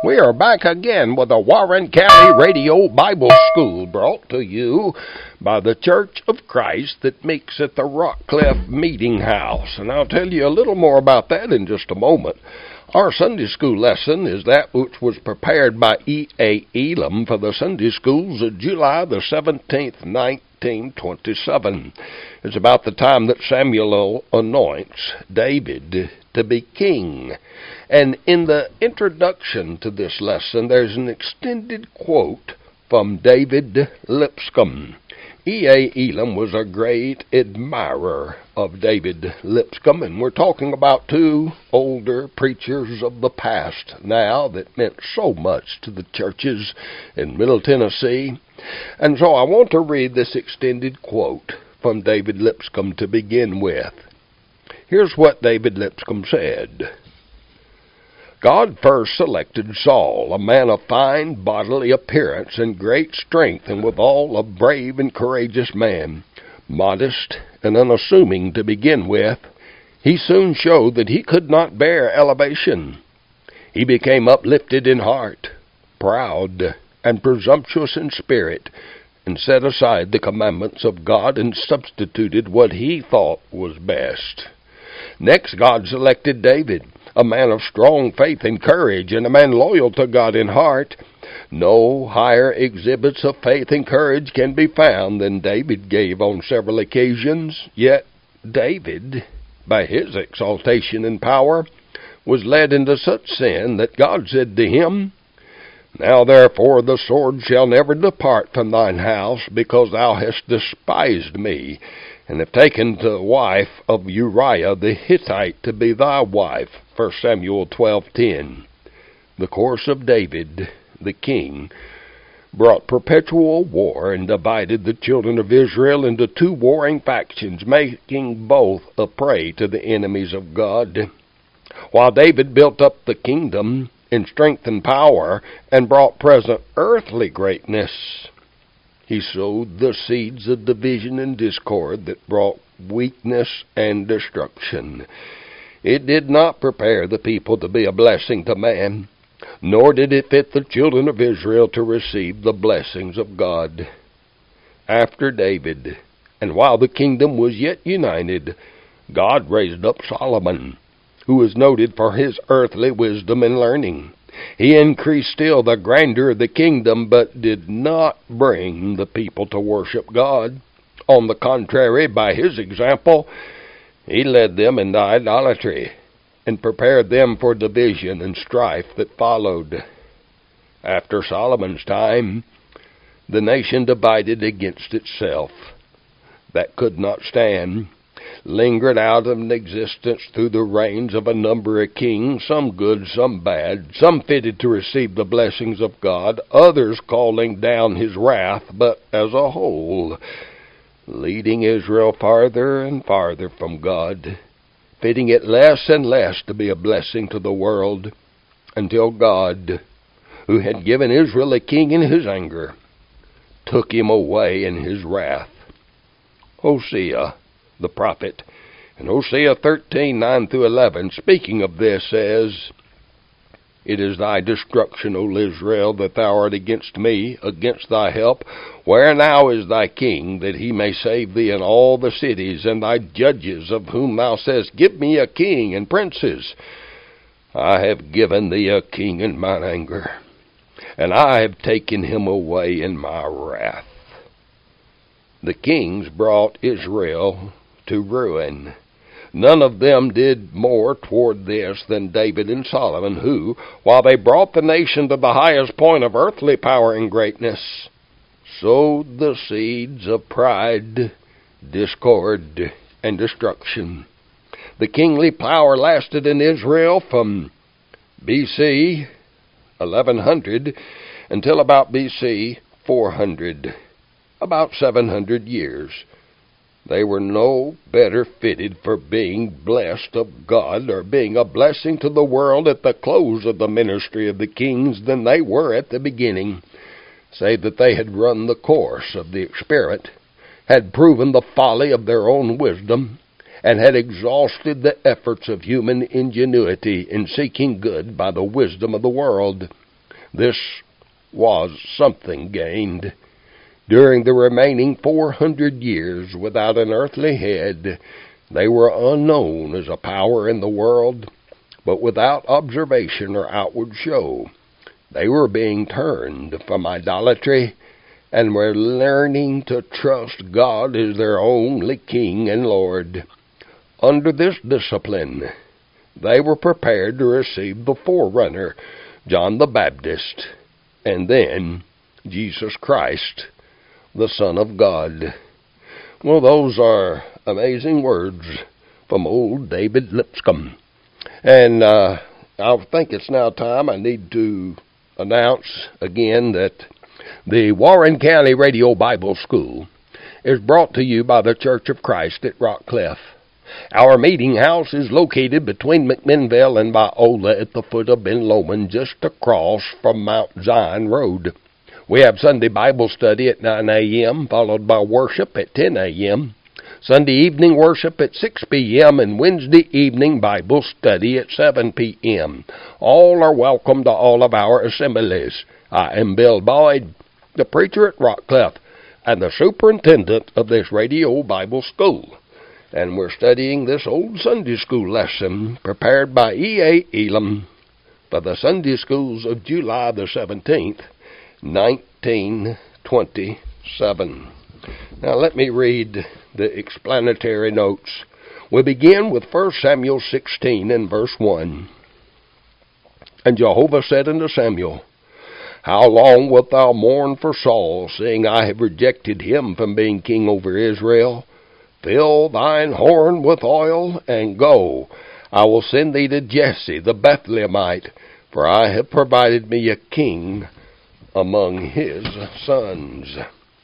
We are back again with the Warren County Radio Bible School, brought to you by the Church of Christ that meets at the Rockcliffe Meeting House. And I'll tell you a little more about that in just a moment. Our Sunday school lesson is that which was prepared by E.A. Elam for the Sunday schools of July the 17th, 1927. It's about the time that Samuel anoints David to be king. And in the introduction to this lesson, there's an extended quote from David Lipscomb. E.A. Elam was a great admirer of David Lipscomb, and we're talking about two older preachers of the past now that meant so much to the churches in Middle Tennessee. And so I want to read this extended quote from David Lipscomb to begin with. Here's what David Lipscomb said. God first selected Saul, a man of fine bodily appearance and great strength, and withal a brave and courageous man. Modest and unassuming to begin with, he soon showed that he could not bear elevation. He became uplifted in heart, proud, and presumptuous in spirit, and set aside the commandments of God and substituted what he thought was best. Next, God selected David, a man of strong faith and courage, and a man loyal to God in heart. No higher exhibits of faith and courage can be found than David gave on several occasions. Yet David, by his exaltation and power, was led into such sin that God said to him, Now therefore the sword shall never depart from thine house, because thou hast despised me, and have taken the wife of Uriah the Hittite to be thy wife. 1 Samuel 12:10. The course of David, the king, brought perpetual war and divided the children of Israel into two warring factions, making both a prey to the enemies of God. While David built up the kingdom in strength and power and brought present earthly greatness, he sowed the seeds of division and discord that brought weakness and destruction. It did not prepare the people to be a blessing to man, nor did it fit the children of Israel to receive the blessings of God. After David, and while the kingdom was yet united, God raised up Solomon, who was noted for his earthly wisdom and learning. He increased still the grandeur of the kingdom, but did not bring the people to worship God. On the contrary, by his example, he led them into idolatry and prepared them for division and strife that followed. After Solomon's time, the nation divided against itself. That could not stand. Lingered out of existence through the reigns of a number of kings, some good, some bad, some fitted to receive the blessings of God, others calling down his wrath, but as a whole, leading Israel farther and farther from God, fitting it less and less to be a blessing to the world, until God, who had given Israel a king in his anger, took him away in his wrath. Hosea, the prophet, in Hosea 13:9-11, speaking of this, says, It is thy destruction, O Israel, that thou art against me, against thy help. Where now is thy king, that he may save thee in all the cities, and thy judges, of whom thou sayest, Give me a king and princes? I have given thee a king in mine anger, and I have taken him away in my wrath. The kings brought Israel to ruin. None of them did more toward this than David and Solomon, who, while they brought the nation to the highest point of earthly power and greatness, sowed the seeds of pride, discord, and destruction. The kingly power lasted in Israel from B.C. 1100 until about B.C. 400, about 700 years. They were no better fitted for being blessed of God or being a blessing to the world at the close of the ministry of the kings than they were at the beginning, save that they had run the course of the experiment, had proven the folly of their own wisdom, and had exhausted the efforts of human ingenuity in seeking good by the wisdom of the world. This was something gained. During the remaining 400 years without an earthly head, they were unknown as a power in the world, but without observation or outward show. They were being turned from idolatry and were learning to trust God as their only King and Lord. Under this discipline, they were prepared to receive the forerunner, John the Baptist, and then Jesus Christ, the Son of God. Well, those are amazing words from old David Lipscomb. And I think it's now time I need to announce again that the Warren County Radio Bible School is brought to you by the Church of Christ at Rockcliff. Our meeting house is located between McMinnville and Biola at the foot of Ben Lomond, just across from Mount Zion Road. We have Sunday Bible study at 9 a.m., followed by worship at 10 a.m., Sunday evening worship at 6 p.m., and Wednesday evening Bible study at 7 p.m. All are welcome to all of our assemblies. I am Bill Boyd, the preacher at Rockcliff, and the superintendent of this radio Bible school. And we're studying this old Sunday school lesson prepared by E.A. Elam for the Sunday schools of July the 17th, 1927. Now let me read the explanatory notes. We begin with 1 Samuel 16 and verse 1. And Jehovah said unto Samuel, How long wilt thou mourn for Saul, seeing I have rejected him from being king over Israel? Fill thine horn with oil, and go. I will send thee to Jesse the Bethlehemite, for I have provided me a king among his sons.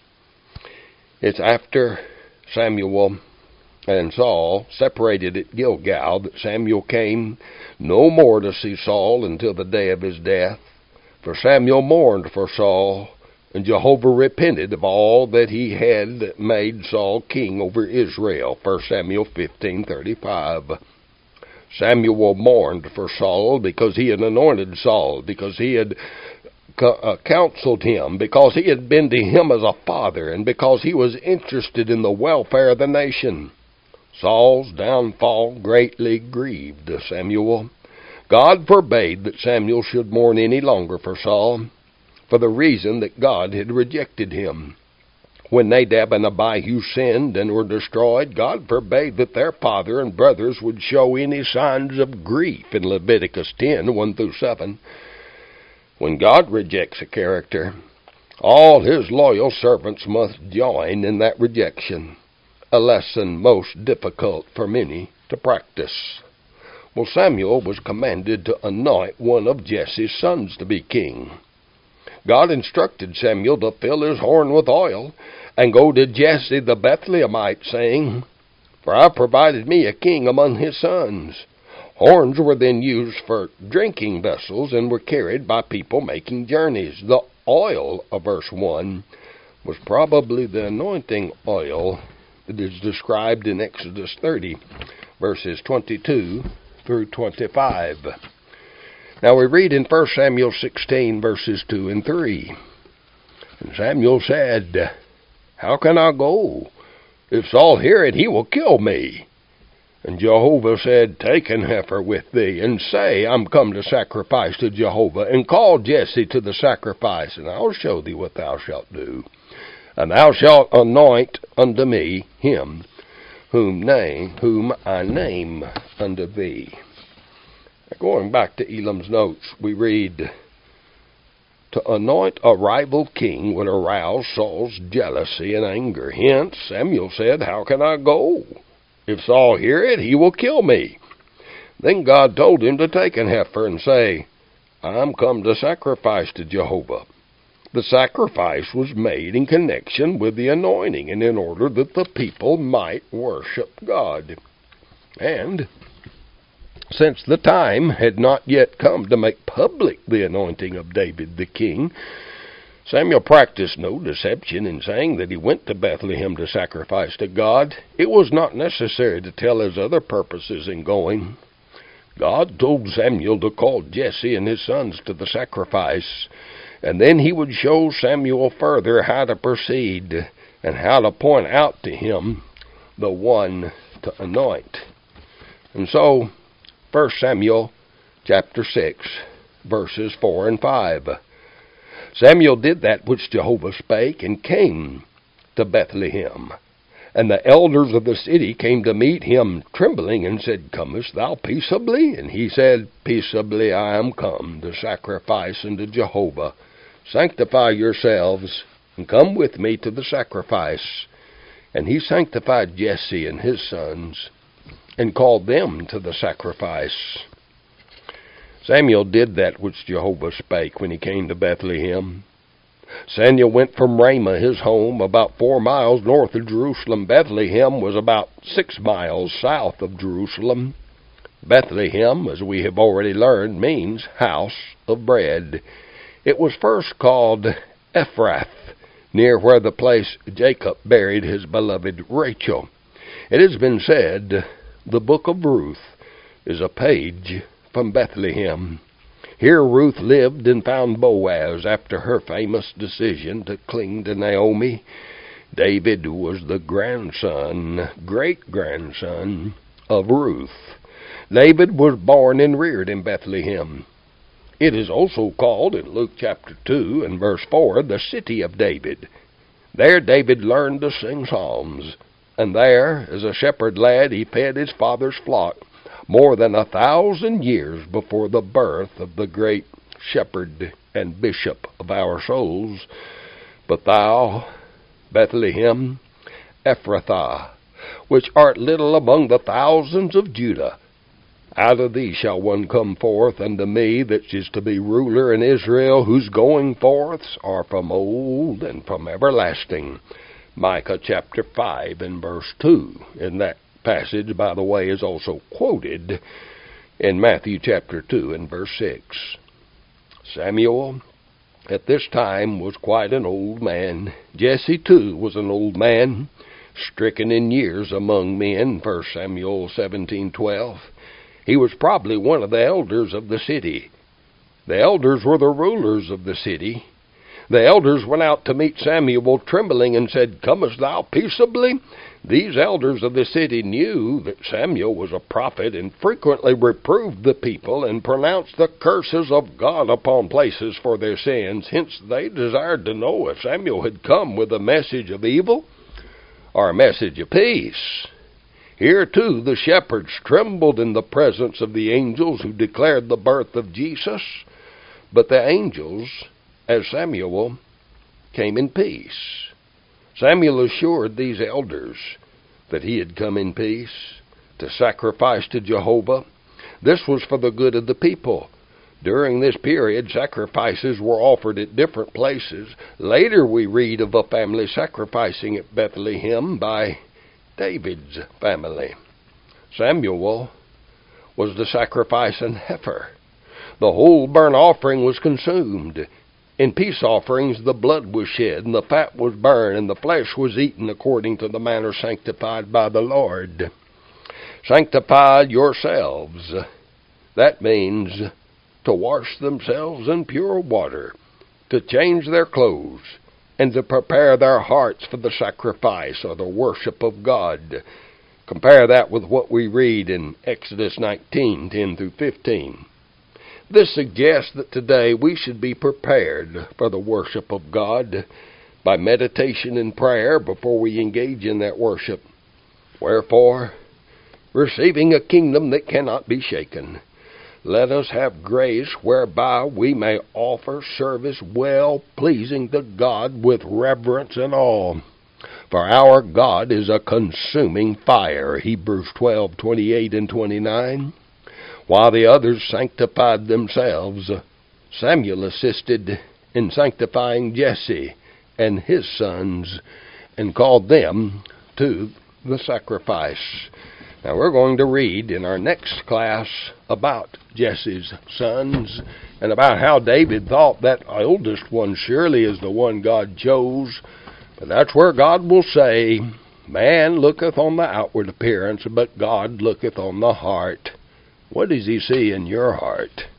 It's after Samuel and Saul separated at Gilgal that Samuel came no more to see Saul until the day of his death. For Samuel mourned for Saul, and Jehovah repented of all that he had made Saul king over Israel. 1 Samuel 15:35. Samuel mourned for Saul because he had anointed Saul, because he had counseled him, because he had been to him as a father, and because he was interested in the welfare of the nation. Saul's downfall greatly grieved Samuel. God forbade that Samuel should mourn any longer for Saul, for the reason that God had rejected him. When Nadab and Abihu sinned and were destroyed, God forbade that their father and brothers would show any signs of grief in Leviticus 10:1-7. When God rejects a character, all his loyal servants must join in that rejection, a lesson most difficult for many to practice. Well, Samuel was commanded to anoint one of Jesse's sons to be king. God instructed Samuel to fill his horn with oil and go to Jesse the Bethlehemite, saying, For I provided me a king among his sons. Horns were then used for drinking vessels and were carried by people making journeys. The oil of verse 1 was probably the anointing oil that is described in Exodus 30, verses 22-25. Now we read in 1 Samuel 16, verses 2 and 3. And Samuel said, How can I go? If Saul hear it, he will kill me. And Jehovah said, Take an heifer with thee, and say, I'm come to sacrifice to Jehovah, and call Jesse to the sacrifice, and I'll show thee what thou shalt do. And thou shalt anoint unto me him whom I name unto thee. Going back to Elam's notes, we read, To anoint a rival king would arouse Saul's jealousy and anger. Hence, Samuel said, How can I go? If Saul hear it, he will kill me. Then God told him to take an heifer and say, I'm come to sacrifice to Jehovah. The sacrifice was made in connection with the anointing and in order that the people might worship God. And since the time had not yet come to make public the anointing of David the king, Samuel practiced no deception in saying that he went to Bethlehem to sacrifice to God. It was not necessary to tell his other purposes in going. God told Samuel to call Jesse and his sons to the sacrifice, and then he would show Samuel further how to proceed and how to point out to him the one to anoint. And so, 1 Samuel chapter 6, verses 4 and 5. Samuel did that which Jehovah spake, and came to Bethlehem. And the elders of the city came to meet him, trembling, and said, Comest thou peaceably? And he said, Peaceably I am come to sacrifice unto Jehovah. Sanctify yourselves, and come with me to the sacrifice. And he sanctified Jesse and his sons, and called them to the sacrifice. Samuel did that which Jehovah spake when he came to Bethlehem. Samuel went from Ramah, his home, about 4 miles north of Jerusalem. Bethlehem was about 6 miles south of Jerusalem. Bethlehem, as we have already learned, means house of bread. It was first called Ephrath, near where the place Jacob buried his beloved Rachel. It has been said the book of Ruth is a page from Bethlehem. Here Ruth lived and found Boaz after her famous decision to cling to Naomi. David was the great-grandson of Ruth. David was born and reared in Bethlehem. It is also called, in Luke chapter 2 and verse 4, the city of David. There David learned to sing psalms, and there, as a shepherd lad, he fed his father's flock more than 1,000 years before the birth of the great shepherd and bishop of our souls. But thou, Bethlehem, Ephrathah, which art little among the thousands of Judah, out of thee shall one come forth unto me that is to be ruler in Israel, whose going forths are from old and from everlasting. Micah chapter 5 and verse 2. In that passage, by the way, is also quoted in Matthew chapter 2 and verse 6. Samuel, at this time, was quite an old man. Jesse, too, was an old man, stricken in years among men, 1 Samuel 17:12. He was probably one of the elders of the city. The elders were the rulers of the city. The elders went out to meet Samuel trembling and said, Comest thou peaceably? These elders of the city knew that Samuel was a prophet and frequently reproved the people and pronounced the curses of God upon places for their sins. Hence they desired to know if Samuel had come with a message of evil or a message of peace. Here, too, the shepherds trembled in the presence of the angels who declared the birth of Jesus. But the angels, as Samuel, came in peace. Samuel assured these elders that he had come in peace to sacrifice to Jehovah. This was for the good of the people. During this period, sacrifices were offered at different places. Later we read of a family sacrificing at Bethlehem by David's family. Samuel was the sacrificing heifer. The whole burnt offering was consumed. In peace offerings the blood was shed, and the fat was burned, and the flesh was eaten according to the manner sanctified by the Lord. Sanctify yourselves. That means to wash themselves in pure water, to change their clothes, and to prepare their hearts for the sacrifice or the worship of God. Compare that with what we read in Exodus 19:10 through 15. This suggests that today we should be prepared for the worship of God by meditation and prayer before we engage in that worship. Wherefore, receiving a kingdom that cannot be shaken, let us have grace whereby we may offer service well-pleasing to God with reverence and awe. For our God is a consuming fire, Hebrews 12:28 and 29. While the others sanctified themselves, Samuel assisted in sanctifying Jesse and his sons and called them to the sacrifice. Now we're going to read in our next class about Jesse's sons and about how David thought that oldest one surely is the one God chose. But that's where God will say, Man looketh on the outward appearance, but God looketh on the heart. What does he see in your heart?